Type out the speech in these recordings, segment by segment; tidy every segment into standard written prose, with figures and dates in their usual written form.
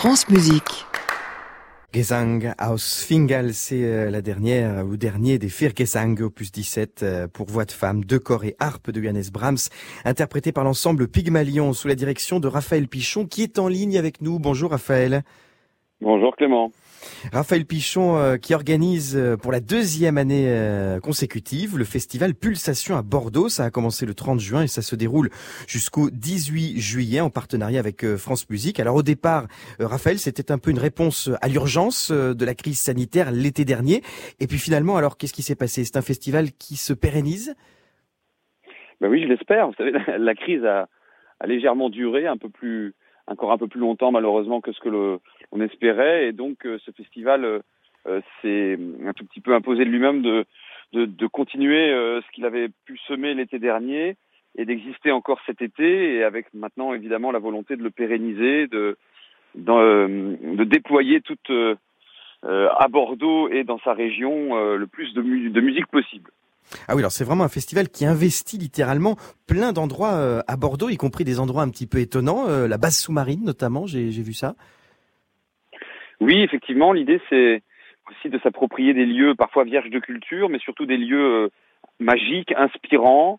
France Musique. Gesang aus Fingal, c'est la dernière ou dernier des Vier Gesang, opus 17 pour voix de femme, deux corps et harpe de Johannes Brahms, interprété par l'ensemble Pygmalion sous la direction de Raphaël Pichon qui est en ligne avec nous. Bonjour Raphaël. Bonjour Clément. Raphaël Pichon qui organise pour la deuxième année consécutive le festival Pulsation à Bordeaux. Ça a commencé le 30 juin et ça se déroule jusqu'au 18 juillet en partenariat avec France Musique. Alors au départ, Raphaël, c'était un peu une réponse à l'urgence de la crise sanitaire l'été dernier. Et puis finalement, alors qu'est-ce qui s'est passé? C'est un festival qui se pérennise? Ben oui, je l'espère. Vous savez, la crise a légèrement duré, encore un peu plus longtemps malheureusement que ce que on espérait, et donc ce festival s'est un tout petit peu imposé de lui-même de continuer ce qu'il avait pu semer l'été dernier et d'exister encore cet été, et avec maintenant évidemment la volonté de le pérenniser, de déployer toute à Bordeaux et dans sa région le plus de musique possible. Ah oui, alors c'est vraiment un festival qui investit littéralement plein d'endroits à Bordeaux, y compris des endroits un petit peu étonnants, la base sous-marine notamment, j'ai vu ça. Oui, effectivement, l'idée c'est aussi de s'approprier des lieux parfois vierges de culture, mais surtout des lieux magiques, inspirants,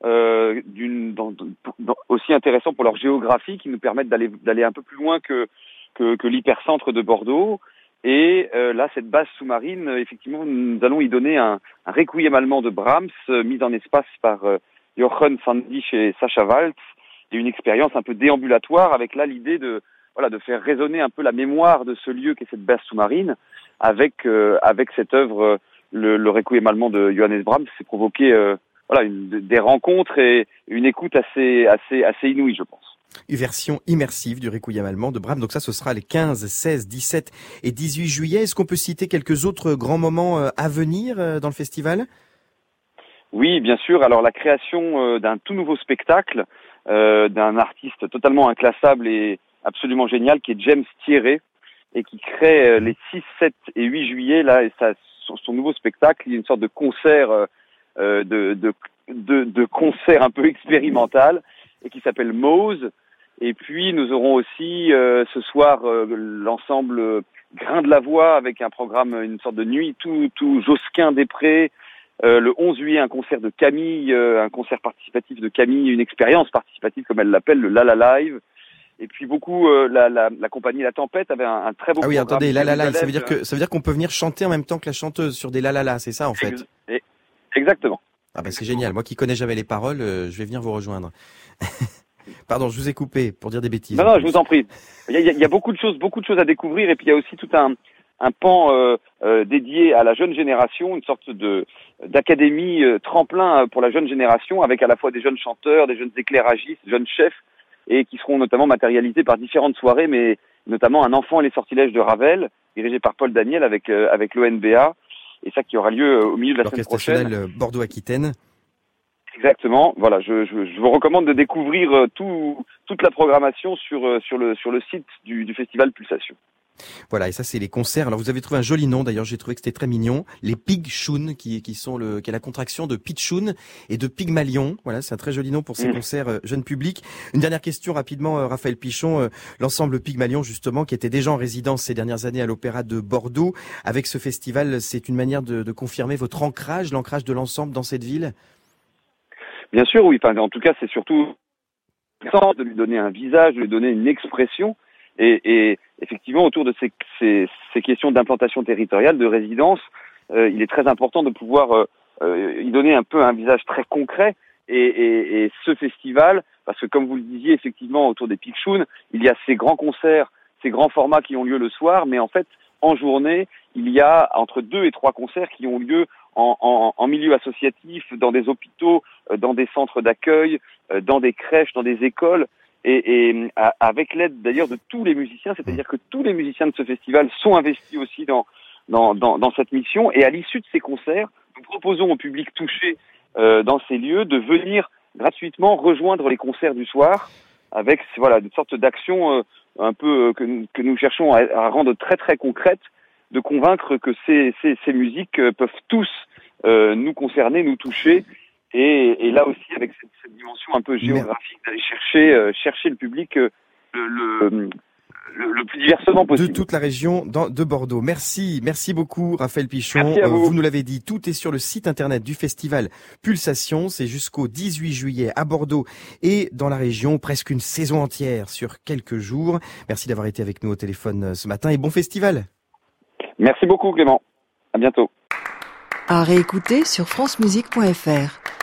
aussi intéressants pour leur géographie, qui nous permettent d'aller un peu plus loin que l'hypercentre de Bordeaux. Et là, cette base sous-marine, effectivement, nous allons y donner un requiem allemand de Brahms, mis en espace par Jochen Sandich et Sacha Waltz, et une expérience un peu déambulatoire, avec là l'idée de faire résonner un peu la mémoire de ce lieu qu'est cette base sous-marine, avec cette œuvre, le requiem allemand de Johannes Brahms. C'est provoqué des rencontres et une écoute assez inouïe, je pense. Une version immersive du Requiem allemand de Brahms. Donc ça, ce sera les 15, 16, 17 et 18 juillet. Est-ce qu'on peut citer quelques autres grands moments à venir dans le festival? Oui, bien sûr. Alors la création d'un tout nouveau spectacle d'un artiste totalement inclassable et absolument génial, qui est James Thierry, et qui crée les 6, 7 et 8 juillet là, et son nouveau spectacle, il y a une sorte de concert de concert un peu expérimental, et qui s'appelle Mose. Et puis nous aurons aussi ce soir l'ensemble Grain de la Voix, avec un programme, une sorte de nuit tout Josquin des Prés. Le 11 juillet, un concert de Camille, un concert participatif de Camille, une expérience participative comme elle l'appelle, le La La Live. Et puis beaucoup la compagnie La Tempête avait un très beau programme. Ah oui, attendez, La La Live, ça veut dire qu'on peut venir chanter en même temps que la chanteuse sur des La La La, c'est ça en fait? Exactement. Ah ben c'est génial. Moi qui connais jamais les paroles, je vais venir vous rejoindre. Pardon, je vous ai coupé pour dire des bêtises. Non, je vous en prie. Il y a beaucoup de choses à découvrir, et puis il y a aussi tout un pan dédié à la jeune génération, une sorte d'académie tremplin pour la jeune génération, avec à la fois des jeunes chanteurs, des jeunes éclairagistes, des jeunes chefs, et qui seront notamment matérialisés par différentes soirées, mais notamment Un enfant et les sortilèges de Ravel, dirigé par Paul Daniel avec l'ONBA, et ça qui aura lieu au milieu de la semaine prochaine. L'Orchestre national Bordeaux-Aquitaine. Exactement. Voilà, je vous recommande de découvrir toute la programmation sur le site du festival Pulsation. Voilà, et ça c'est les concerts. Alors vous avez trouvé un joli nom, d'ailleurs j'ai trouvé que c'était très mignon, les Pygchoun, qui est la contraction de Pitchoun et de Pygmalion. Voilà, c'est un très joli nom pour ces concerts jeunes publics. Une dernière question rapidement, Raphaël Pichon, l'ensemble Pygmalion justement, qui était déjà en résidence ces dernières années à l'Opéra de Bordeaux. Avec ce festival, c'est une manière de confirmer votre ancrage, l'ancrage de l'ensemble dans cette ville? Bien sûr, oui. Enfin, en tout cas, c'est surtout de lui donner un visage, de lui donner une expression. Et effectivement, autour de ces questions d'implantation territoriale, de résidence, il est très important de pouvoir y donner un peu un visage très concret. Et ce festival, parce que comme vous le disiez, effectivement, autour des Pygchoun, il y a ces grands concerts, ces grands formats qui ont lieu le soir, mais en fait, en journée, il y a entre 2 et 3 concerts qui ont lieu en milieu associatif, dans des hôpitaux, dans des centres d'accueil, dans des crèches, dans des écoles, et avec l'aide d'ailleurs de tous les musiciens, c'est-à-dire que tous les musiciens de ce festival sont investis aussi dans cette mission. Et à l'issue de ces concerts, nous proposons au public touché dans ces lieux de venir gratuitement rejoindre les concerts du soir, avec une sorte d'action un peu que nous cherchons à rendre très très concrète, de convaincre que ces musiques peuvent tous nous concerner, nous toucher, et là aussi avec cette dimension un peu géographique, d'aller chercher le public le plus diversement possible. De toute la région de Bordeaux. Merci beaucoup Raphaël Pichon. Merci à vous. Vous nous l'avez dit, tout est sur le site internet du festival Pulsation. C'est jusqu'au 18 juillet à Bordeaux et dans la région, presque une saison entière sur quelques jours. Merci d'avoir été avec nous au téléphone ce matin et bon festival. Merci beaucoup Clément. À bientôt. À réécouter sur francemusique.fr.